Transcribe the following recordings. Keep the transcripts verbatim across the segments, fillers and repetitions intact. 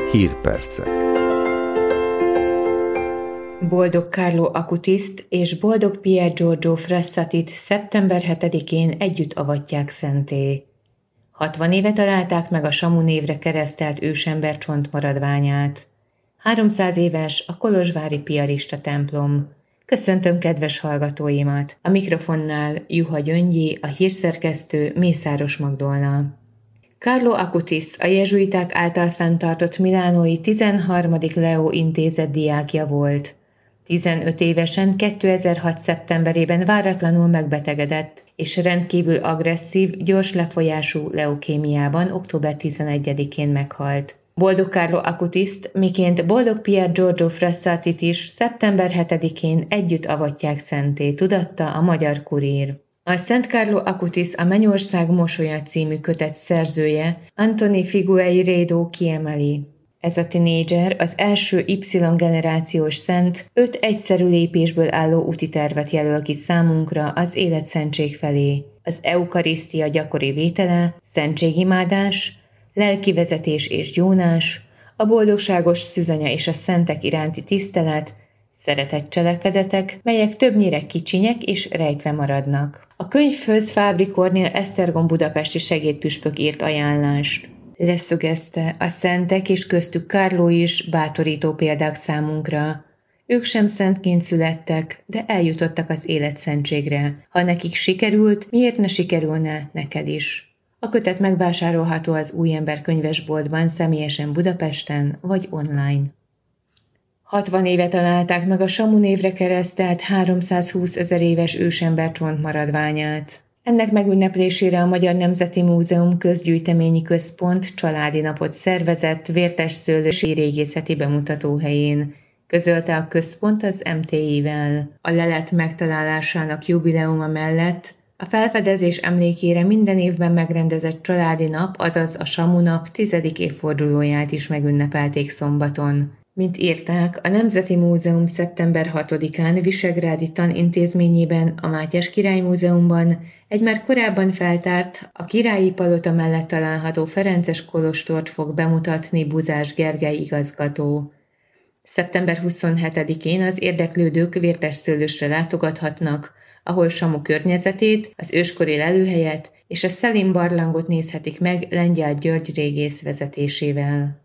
Hírpercek. Boldog Carlo Acutiszt és boldog Pier Giorgio Frassatit szeptember hetedikén együtt avatják szentté. hatvan éve találták meg a Samu névre keresztelt ősember csontmaradványát. háromszáz éves a kolozsvári piarista templom. Köszöntöm kedves hallgatóimat! A mikrofonnál Juha Gyöngyi, a hírszerkesztő Mészáros Magdolna. Carlo Acutis a jezsuiták által fenntartott milánói tizenharmadik Leo intézet diákja volt. tizenöt évesen kétezer-hat szeptemberében váratlanul megbetegedett, és rendkívül agresszív, gyors lefolyású leukémiában október tizenegyedikén meghalt. Boldog Carlo Acutiszt, miként boldog Pier Giorgio Frassatit is szeptember hetedikén együtt avatják szentté, tudatta a Magyar Kurír. A Szent Carlo Acutis a Mennyország mosolya című kötet szerzője, Antoni Figueiredo kiemeli. Ez a tinédzser az első Y-generációs szent, öt egyszerű lépésből álló úti tervet jelöl ki számunkra az életszentség felé. Az eukarisztia gyakori vétele, szentségimádás, lelkivezetés és gyónás, a boldogságos szűzanya és a szentek iránti tisztelet, szeretett cselekedetek, melyek többnyire kicsinyek és rejtve maradnak. A könyvhöz Fábri Kornél Esztergom budapesti segédpüspök írt ajánlást. Leszögezte, a szentek és köztük Carlo is bátorító példák számunkra. Ők sem szentként születtek, de eljutottak az életszentségre. Ha nekik sikerült, miért ne sikerülne neked is? A kötet megvásárolható az Újember könyvesboltban, személyesen Budapesten vagy online. hatvan éve találták meg a Samu névre keresztelt háromszázhúszezer éves ősember csontmaradványát. Ennek megünneplésére a Magyar Nemzeti Múzeum Közgyűjteményi Központ családi napot szervezett Vértesszőlősi régészeti bemutatóhelyén, közölte a központ az em té i-vel. A lelet megtalálásának jubileuma mellett a felfedezés emlékére minden évben megrendezett családi nap, azaz a Samu nap tizedik évfordulóját is megünnepelték szombaton. Mint írták, a Nemzeti Múzeum szeptember hatodikán Visegrádi Tanintézményében, a Mátyás Király Múzeumban egy már korábban feltárt, a Királyi Palota mellett található ferences kolostort fog bemutatni Buzás Gergely igazgató. szeptember huszonhetedikén az érdeklődők Vértesszőlősre látogathatnak, ahol Samu környezetét, az őskori lelőhelyet és a Szelim barlangot nézhetik meg Lengyel György régész vezetésével.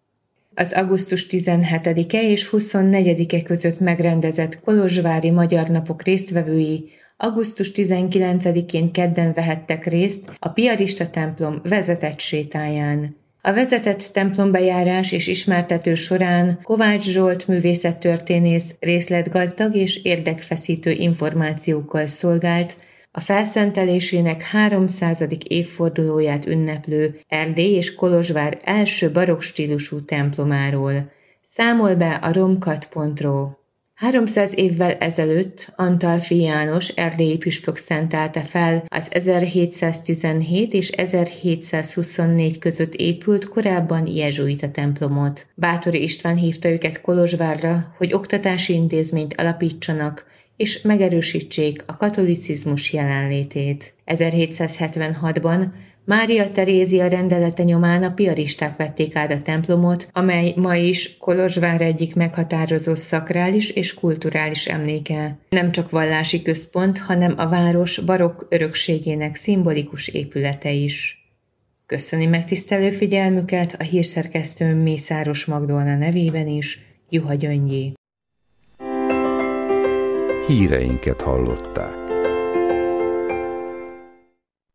Az augusztus tizenhetedike és huszonnegyedike között megrendezett kolozsvári Magyar Napok résztvevői augusztus tizenkilencedikén kedden vehettek részt a piarista templom vezetett sétáján. A vezetett templombejárás és ismertető során Kovács Zsolt művészettörténész részletgazdag és érdekfeszítő információkkal szolgált a felszentelésének háromszázadik évfordulóját ünneplő Erdély és Kolozsvár első barokk stílusú templomáról. Számol be a romkat pont ro. háromszáz évvel ezelőtt Antalfi János erdélyi püspök szentelte fel az ezerhétszáztizenhét és ezerhétszázhuszonnégy között épült korábban jezsuita templomot. Báthori István hívta őket Kolozsvárra, hogy oktatási intézményt alapítsanak, és megerősítsék a katolicizmus jelenlétét. ezerhétszázhetvenhatban Mária Terézia rendelete nyomán a piaristák vették át a templomot, amely ma is Kolozsvár egyik meghatározó szakrális és kulturális emléke. Nem csak vallási központ, hanem a város barokk örökségének szimbolikus épülete is. Köszöni megtisztelő figyelmüket a hírszerkesztő Mészáros Magdolna nevében is, Juha Gyöngyi. Híreinket hallották.